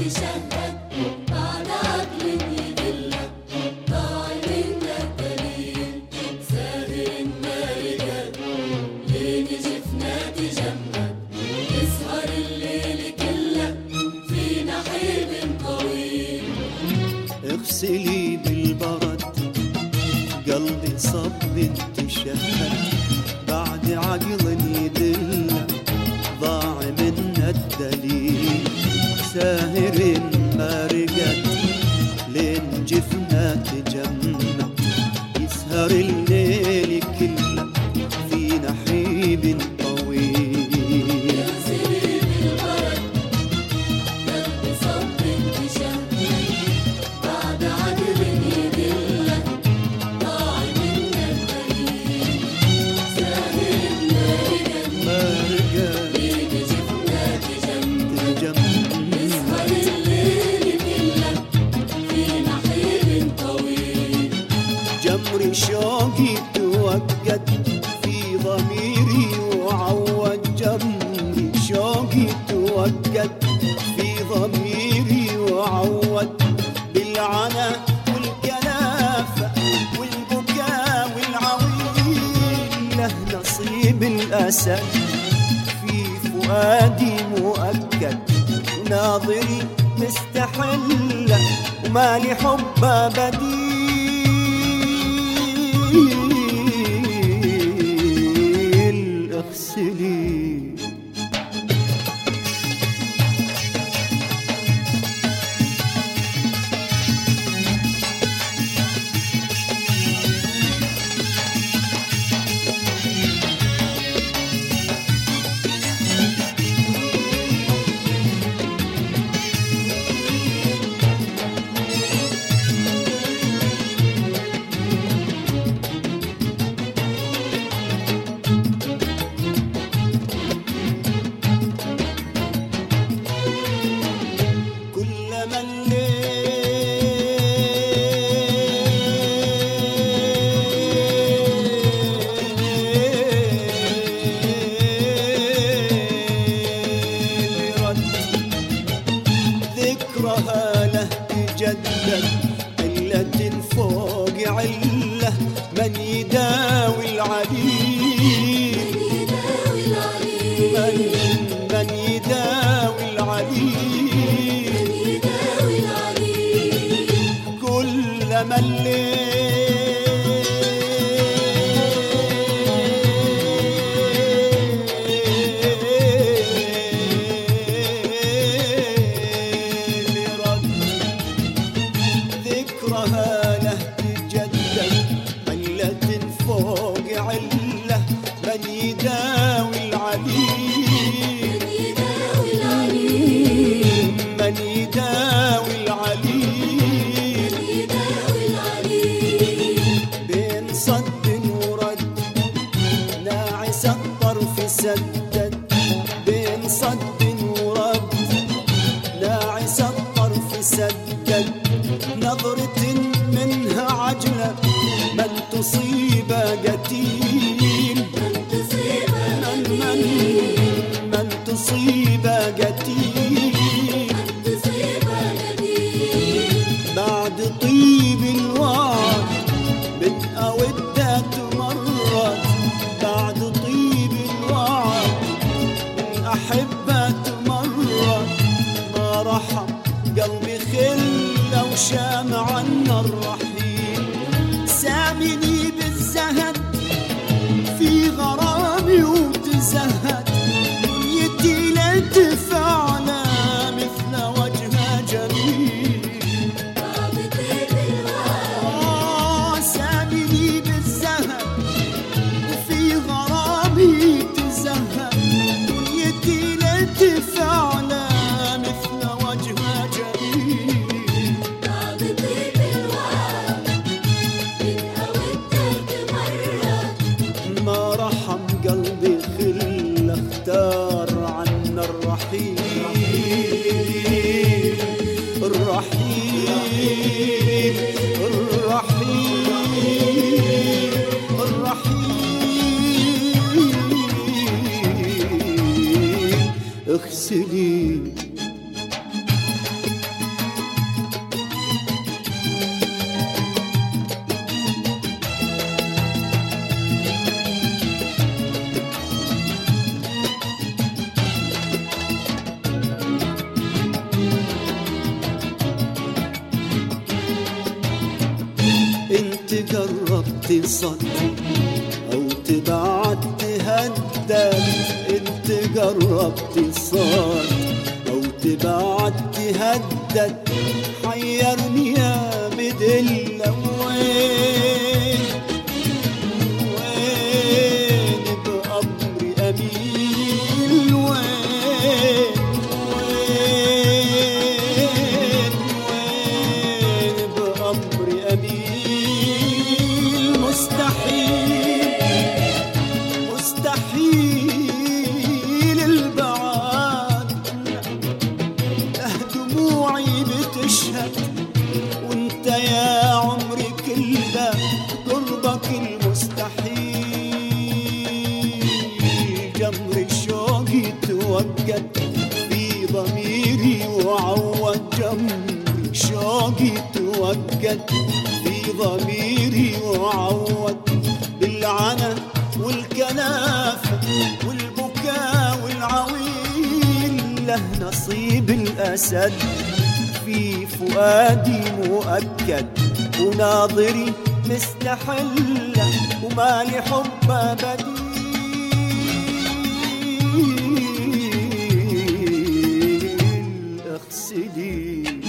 تشهد بعد عقل يدلك ضاع منك دليل ساهر مارقك ليه نجفنا تجمد تسهر الليل كله في نحيب طويل اغسلي بالبرد قلبي صب تشهد بعد عقل يدلك ضاع منا الدليل ساهر ما رقد لين جفنا تجمع يسهر الليل كله في نحيب طويل اغسلي بالبرد قلبي صب تشهد بعد عقل يدلك ضاع منك دليل ساهر مارقك ما رقد ليه نجفنا تجمد تجمع يسهر الليل كله في نحيب طويل جمري شوقي توقد في ضميري وعود جمري شوقي توقد في ضميري وعود بالعنا والكلافة والبكاء والعويل له نصيب الأسد في فؤادي مؤكد وناظري مستحلة وما لحبه بديل اغسلي كلما الليل رد ذكرها له تجدد علة فوق علة من يداوي العليل يداوي العليل من يداوي العليل يداوي العليل كلما الليل رد ذكرها له تجدد علة فوق علة من يداوي العليل يداوي العليل من يداوي العليل يداوي العليل بين صد ورد ناعس الطرف سدد بين صد ورد ناعس الطرف سدد نظرة منها عجلة من تصيب قتيل من تصيب قتيل بعد طيب الوعد من أودة مرت بعد طيب الوعد من أحبة مرت ما رحم قلبي خلة وشام عنا الرحيل سامني بالزهد في غرامي وتزهد دنيتي لا تفعلى مثل وجهها جميل سامني بالزهد وفي غرامي تزهد دنيتي لا تفعلى مثل وجهها جميل ما رحم قلبي خل اختار عنا الرحيل الرحيل الرحيل الرحيل اغسلي تصد أو تبعد تهدد، انت جربت صد أو تبعد تهدد، حيرني يا مدلة وين وين بأمري أميل، وين وين وين بأمري أميل، مستحيل مستحيل البعاد، له دموعي بتشهد وانت يا عمري كله قربك المستحيل، جمر شوقي توجد في ضميري وعود، جمر شوقي توجد في ضميري وعود، بالعنا والكنافة والبكاء والعويل، له نصيب الأسد في فؤادي مؤكد، وناظري مستحلة وما لحب بديل، اغسلي